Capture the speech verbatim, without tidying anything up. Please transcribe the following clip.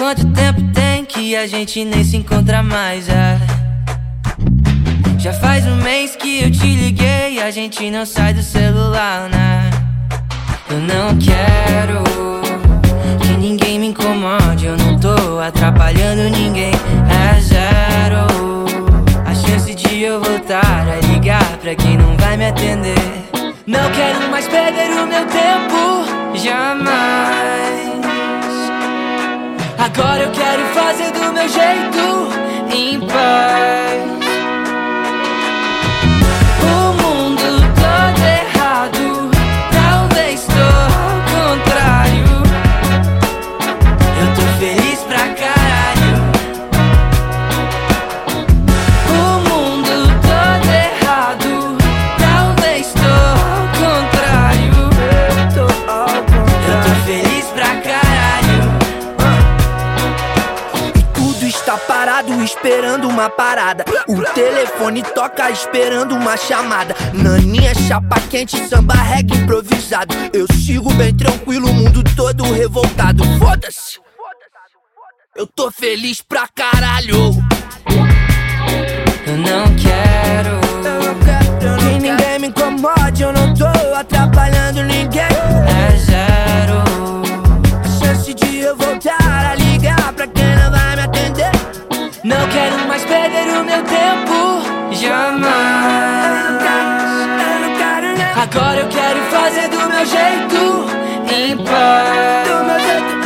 Quanto tempo tem que a gente nem se encontra mais, é? Já faz um mês que eu te liguei, a gente não sai do celular, né? Eu não quero que ninguém me incomode, eu não tô atrapalhando ninguém, é zero a chance de eu voltar a ligar pra quem não vai me atender. Não quero mais perder o meu tempo, jamais. Agora eu quero fazer do meu jeito, em paz. O mundo todo errado, talvez tô ao contrário. Eu tô feliz pra caralho. O mundo todo errado, talvez tô ao contrário. Eu tô ao contrário. Eu tô feliz pra caralho. Tudo está parado esperando uma parada. O telefone toca esperando uma chamada. Naninha, chapa quente, samba, reggae improvisado. Eu sigo bem tranquilo, o mundo todo revoltado. Foda-se, eu tô feliz pra caralho. Eu não quero que ninguém me incomode, eu não tô atrapalhando ninguém. É zero a chance de eu voltar a ligar pra quem não vai me atender. Não quero mais perder o meu tempo, jamais. Né? Agora eu quero fazer do meu jeito, em paz. Do meu jeito.